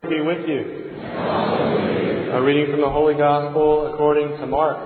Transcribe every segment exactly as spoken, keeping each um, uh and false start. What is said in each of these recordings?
Be with you. A reading from the Holy Gospel according to Mark.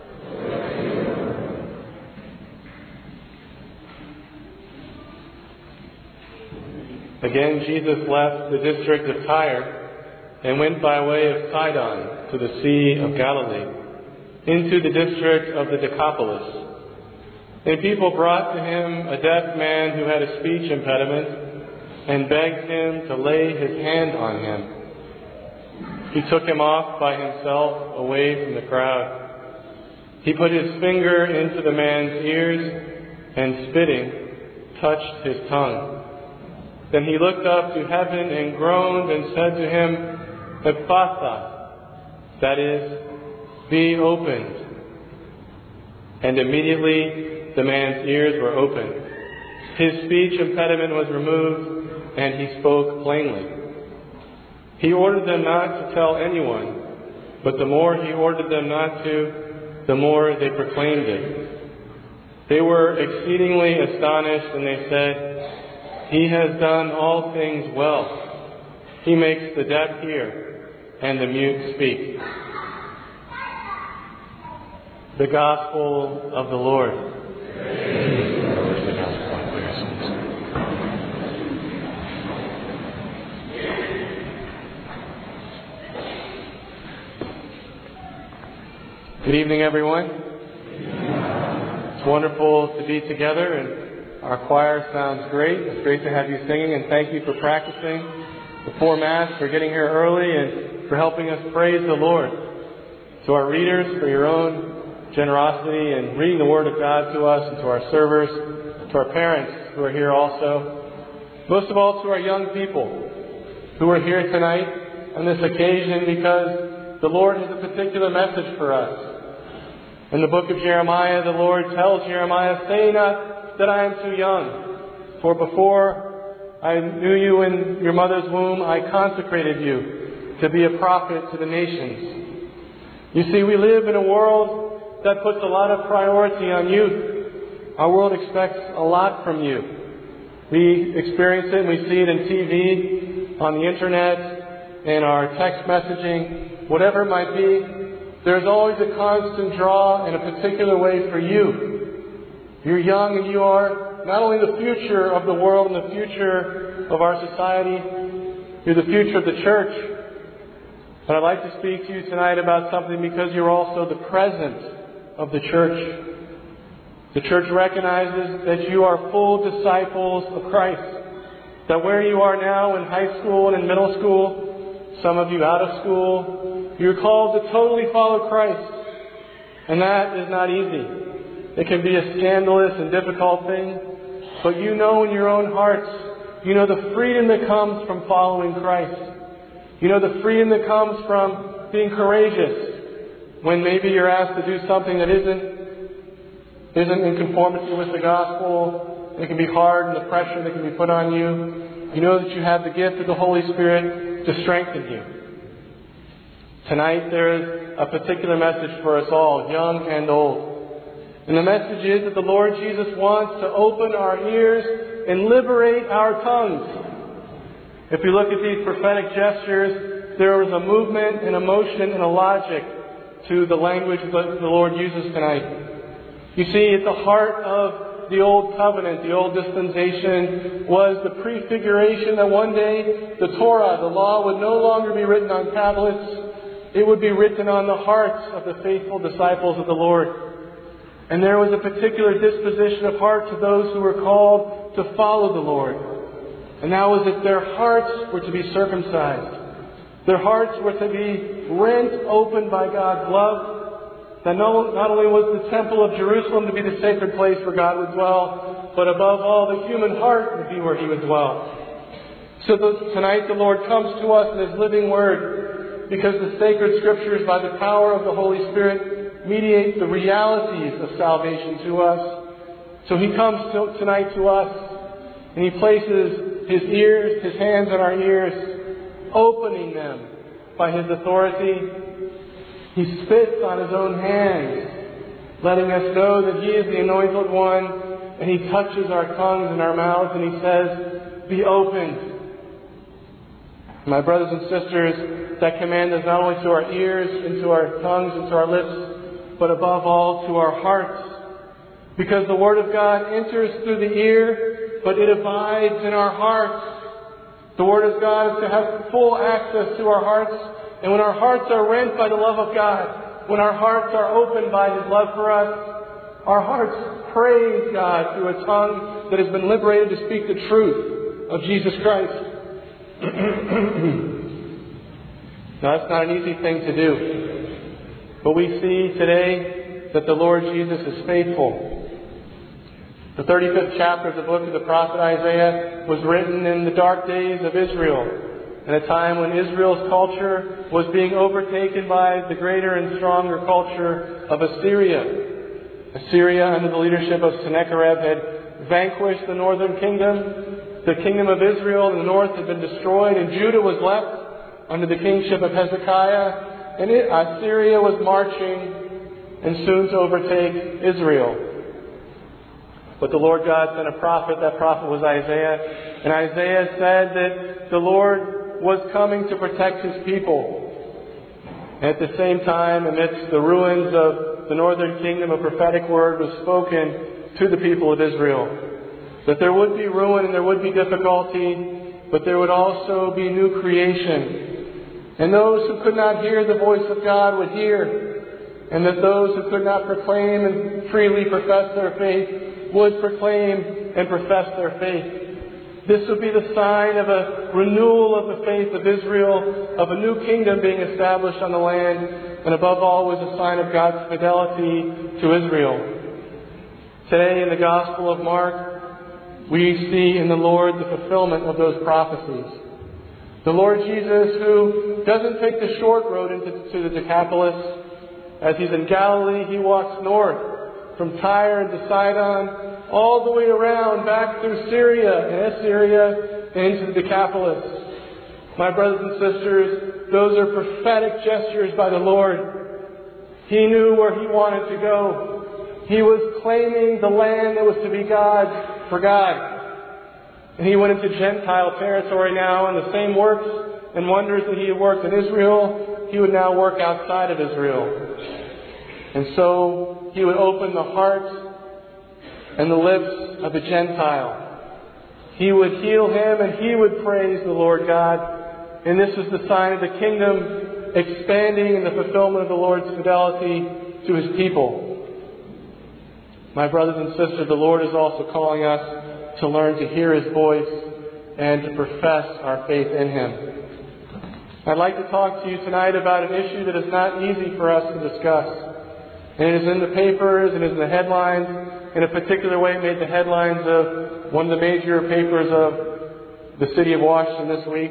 Again, Jesus left the district of Tyre and went by way of Sidon to the Sea of Galilee, into the district of the Decapolis. And people brought to him a deaf man who had a speech impediment and begged him to lay his hand on him. He took him off by himself away from the crowd. He put his finger into the man's ears and, spitting, touched his tongue. Then he looked up to heaven and groaned and said to him, Ephphatha, that is, be opened. And immediately the man's ears were opened. His speech impediment was removed, and he spoke plainly. He ordered them not to tell anyone, but the more he ordered them not to, the more they proclaimed it. They were exceedingly astonished, and they said, He has done all things well. He makes the deaf hear and the mute speak. The Gospel of the Lord. Good evening, everyone. It's wonderful to be together, and our choir sounds great. It's great to have you singing, and thank you for practicing before Mass, for getting here early, and for helping us praise the Lord. To our readers, for your own generosity in reading the Word of God to us, and to our servers, to our parents who are here also. Most of all, to our young people who are here tonight on this occasion, because the Lord has a particular message for us. In the book of Jeremiah, the Lord tells Jeremiah, Say not that I am too young, for before I knew you in your mother's womb, I consecrated you to be a prophet to the nations. You see, we live in a world that puts a lot of priority on youth. Our world expects a lot from you. We experience it and we see it in T V, on the internet, in our text messaging, whatever it might be. There's always a constant draw in a particular way for you. You're young and you are not only the future of the world and the future of our society, you're the future of the church. But I'd like to speak to you tonight about something because you're also the present of the church. The church recognizes that you are full disciples of Christ. That where you are now in high school and in middle school, some of you out of school, you're called to totally follow Christ. And that is not easy. It can be a scandalous and difficult thing. But you know in your own hearts, you know the freedom that comes from following Christ. You know the freedom that comes from being courageous when maybe you're asked to do something that isn't, isn't in conformity with the gospel. It can be hard, and the pressure that can be put on you. You know that you have the gift of the Holy Spirit to strengthen you. Tonight there is a particular message for us all, young and old. And the message is that the Lord Jesus wants to open our ears and liberate our tongues. If we look at these prophetic gestures, there is a movement, an emotion, and a logic to the language that the Lord uses tonight. You see, at the heart of the Old Covenant, the Old Dispensation, was the prefiguration that one day the Torah, the law, would no longer be written on tablets. It would be written on the hearts of the faithful disciples of the Lord. And there was a particular disposition of heart to those who were called to follow the Lord. And that was that their hearts were to be circumcised. Their hearts were to be rent open by God's love. That not only was the temple of Jerusalem to be the sacred place where God would dwell, but above all, the human heart would be where He would dwell. So tonight the Lord comes to us in His living Word, because the sacred Scriptures, by the power of the Holy Spirit, mediate the realities of salvation to us. So He comes to, tonight to us, and He places His ears, His hands on our ears, opening them by His authority. He spits on His own hands, letting us know that He is the Anointed One, and He touches our tongues and our mouths, and He says, be opened. My brothers and sisters, that command is not only to our ears, and to our tongues, and to our lips, but above all to our hearts. Because the Word of God enters through the ear, but it abides in our hearts. The Word of God is to have full access to our hearts. And when our hearts are rent by the love of God, when our hearts are opened by His love for us, our hearts praise God through a tongue that has been liberated to speak the truth of Jesus Christ. Now, that's not an easy thing to do. But we see today that the Lord Jesus is faithful. The thirty-fifth chapter of the book of the prophet Isaiah was written in the dark days of Israel, in a time when Israel's culture was being overtaken by the greater and stronger culture of Assyria. Assyria, under the leadership of Sennacherib, had vanquished the northern kingdom. The kingdom of Israel in the north had been destroyed, and Judah was left under the kingship of Hezekiah. And it, Assyria was marching and soon to overtake Israel. But the Lord God sent a prophet. That prophet was Isaiah. And Isaiah said that the Lord was coming to protect His people. And at the same time, amidst the ruins of the northern kingdom, a prophetic word was spoken to the people of Israel. That there would be ruin and there would be difficulty, but there would also be new creation. And those who could not hear the voice of God would hear. And that those who could not proclaim and freely profess their faith would proclaim and profess their faith. This would be the sign of a renewal of the faith of Israel, of a new kingdom being established on the land, and above all was a sign of God's fidelity to Israel. Today in the Gospel of Mark, we see in the Lord the fulfillment of those prophecies. The Lord Jesus, who doesn't take the short road into to the Decapolis. As He's in Galilee, He walks north from Tyre into Sidon, all the way around, back through Syria and Assyria, and into the Decapolis. My brothers and sisters, those are prophetic gestures by the Lord. He knew where He wanted to go. He was claiming the land that was to be God's for God. And He went into Gentile territory now, and the same works and wonders that He had worked in Israel, He would now work outside of Israel. And so He would open the heart and the lips of the Gentile. He would heal him and he would praise the Lord God. And this is the sign of the kingdom expanding in the fulfillment of the Lord's fidelity to His people. My brothers and sisters, the Lord is also calling us to learn to hear His voice and to profess our faith in Him. I'd like to talk to you tonight about an issue that is not easy for us to discuss. And it is in the papers, and it is in the headlines. In a particular way, it made the headlines of one of the major papers of the city of Washington this week,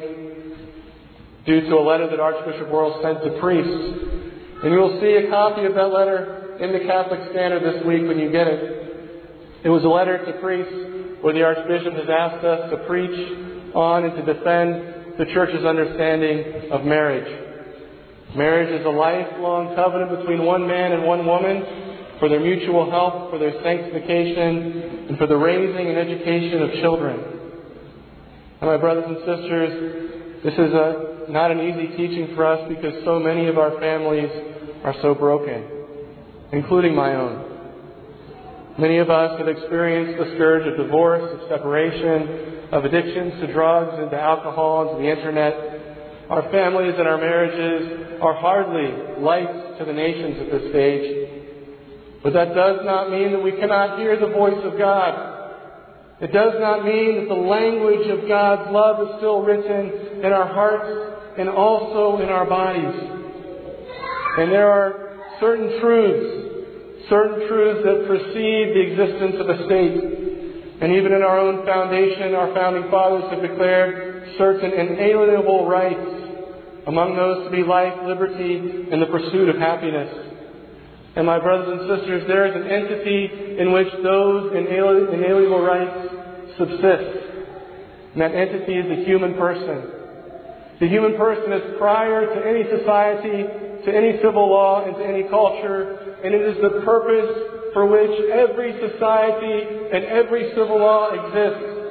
due to a letter that Archbishop Worrell sent to priests. And you will see a copy of that letter in the Catholic Standard this week when you get it. It was a letter to priests where the Archbishop has asked us to preach on and to defend the Church's understanding of marriage. Marriage is a lifelong covenant between one man and one woman for their mutual help, for their sanctification, and for the raising and education of children. And my brothers and sisters, this is a, not an easy teaching for us because so many of our families are so broken, including my own. Many of us have experienced the scourge of divorce, of separation, of addictions to drugs and to alcohol and to the internet. Our families and our marriages are hardly lights to the nations at this stage. But that does not mean that we cannot hear the voice of God. It does not mean that the language of God's love is still written in our hearts and also in our bodies. And there are certain truths, certain truths that precede the existence of a state. And even in our own foundation, our founding fathers have declared certain inalienable rights, among those to be life, liberty, and the pursuit of happiness. And my brothers and sisters, there is an entity in which those inalienable rights subsist. And that entity is the human person. The human person is prior to any society, to any civil law, and to any culture. And it is the purpose for which every society and every civil law exists,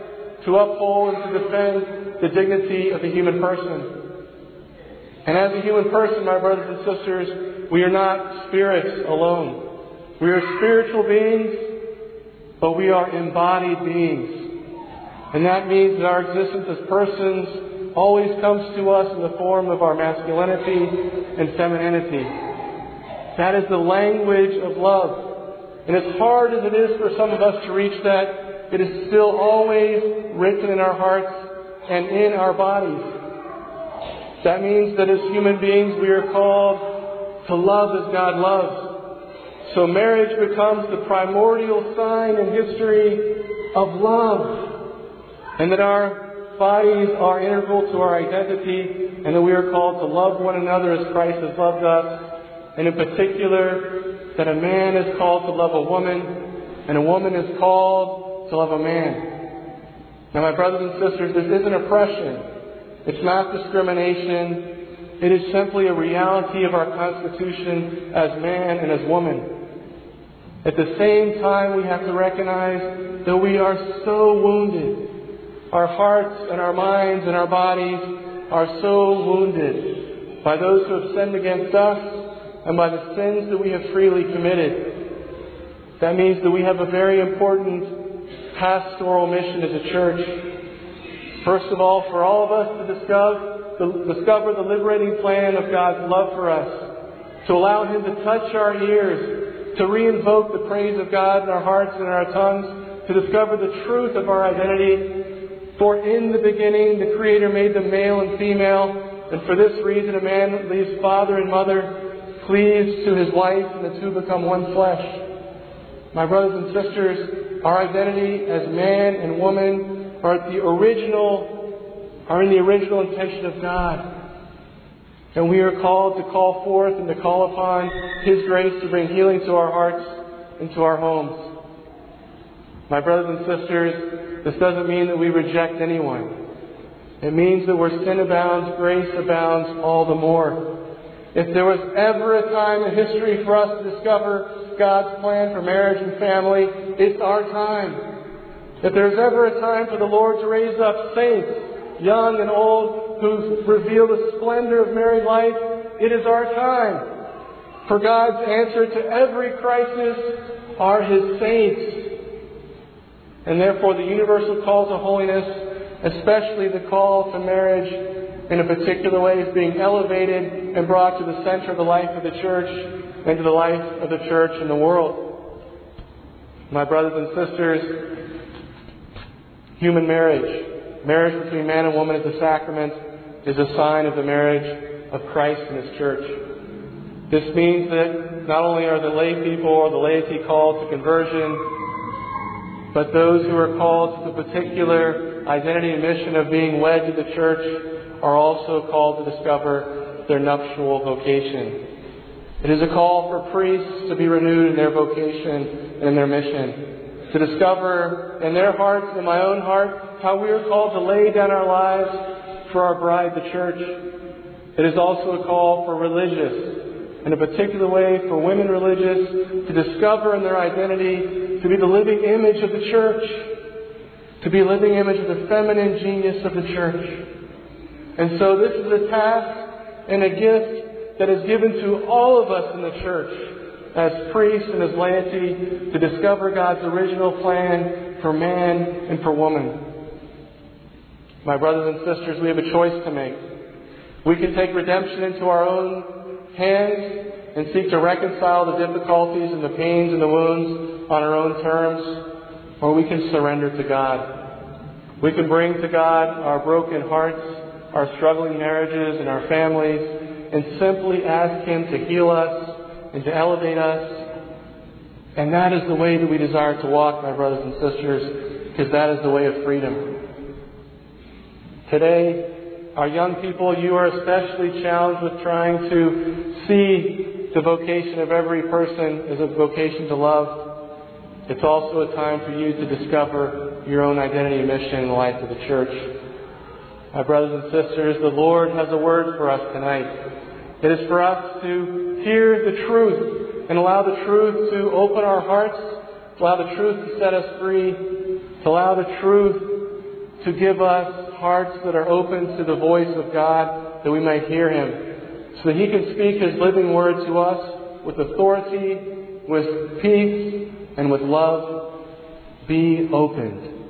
to uphold and to defend the dignity of the human person. And as a human person, my brothers and sisters, we are not spirits alone. We are spiritual beings, but we are embodied beings. And that means that our existence as persons always comes to us in the form of our masculinity and femininity. That is the language of love. And as hard as it is for some of us to reach that, it is still always written in our hearts and in our bodies. That means that as human beings we are called to love as God loves. So marriage becomes the primordial sign in history of love. And that our bodies are integral to our identity, and that we are called to love one another as Christ has loved us. And in particular, that a man is called to love a woman, and a woman is called to love a man. Now, my brothers and sisters, this isn't oppression. It's not discrimination. It is simply a reality of our Constitution as man and as woman. At the same time, we have to recognize that we are so wounded. Our hearts and our minds and our bodies are so wounded by those who have sinned against us and by the sins that we have freely committed. That means that we have a very important pastoral mission as a church. First of all, for all of us to discover the, discover the liberating plan of God's love for us, to allow Him to touch our ears, to re-invoke the praise of God in our hearts and in our tongues, to discover the truth of our identity. For in the beginning the Creator made them male and female, and for this reason a man leaves father and mother, cleaves to his wife, and the two become one flesh. My brothers and sisters, our identity as man and woman are at the original, are in the original intention of God. And we are called to call forth and to call upon His grace to bring healing to our hearts and to our homes. My brothers and sisters, this doesn't mean that we reject anyone. It means that where sin abounds, grace abounds all the more. If there was ever a time in history for us to discover God's plan for marriage and family, it's our time. If there's ever a time for the Lord to raise up saints, young and old, who reveal the splendor of married life, it is our time. For God's answer to every crisis are His saints. And therefore the universal call to holiness, especially the call to marriage, in a particular way, is being elevated and brought to the center of the life of the church and to the life of the church in the world. My brothers and sisters, human marriage, marriage between man and woman as a sacrament, is a sign of the marriage of Christ and His church. This means that not only are the lay people or the laity called to conversion, but those who are called to the particular identity and mission of being wed to the church are also called to discover their nuptial vocation. It is a call for priests to be renewed in their vocation and in their mission, to discover in their hearts and in my own heart how we are called to lay down our lives for our bride, the church. It is also a call for religious, in a particular way for women religious, to discover in their identity to be the living image of the church, to be a living image of the feminine genius of the church. And so this is a task and a gift that is given to all of us in the church as priests and as laity to discover God's original plan for man and for woman. My brothers and sisters, we have a choice to make. We can take redemption into our own hands and seek to reconcile the difficulties and the pains and the wounds on our own terms, or we can surrender to God. We can bring to God our broken hearts, our struggling marriages and our families, and simply ask Him to heal us and to elevate us. And that is the way that we desire to walk, my brothers and sisters, because that is the way of freedom. Today, our young people, you are especially challenged with trying to see the vocation of every person as a vocation to love. It's also a time for you to discover your own identity and mission in the life of the church. My brothers and sisters, the Lord has a word for us tonight. It is for us to hear the truth and allow the truth to open our hearts, to allow the truth to set us free, to allow the truth to give us hearts that are open to the voice of God, that we might hear Him, so that He can speak His living word to us with authority, with peace, and with love. Be opened.